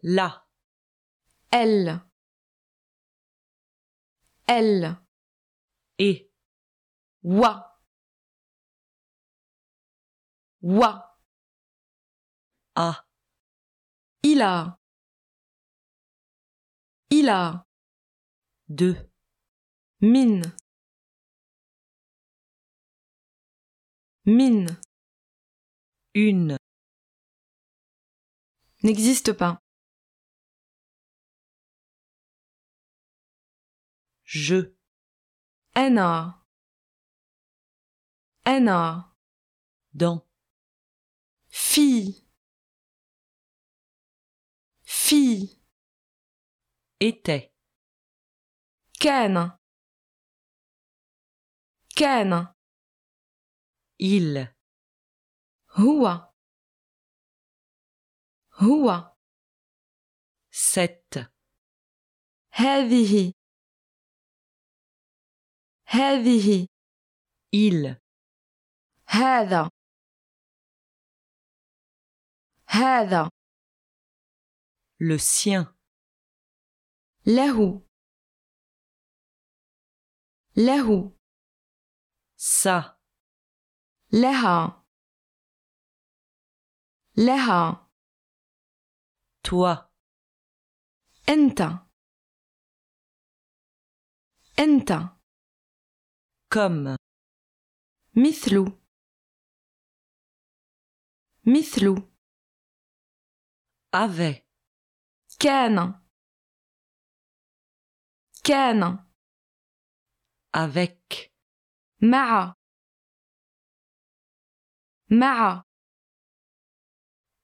là, elle, elle, et, wa, wa, à, il a, de, mine, mine, une, n'existe pas, je, ana, dans, fille, fille, était, كان, il, هو, cette, هذه, il, هذا, le sien, له, sa, لها, toi, أنت, comme, مثل, avait, كان, avec, مع,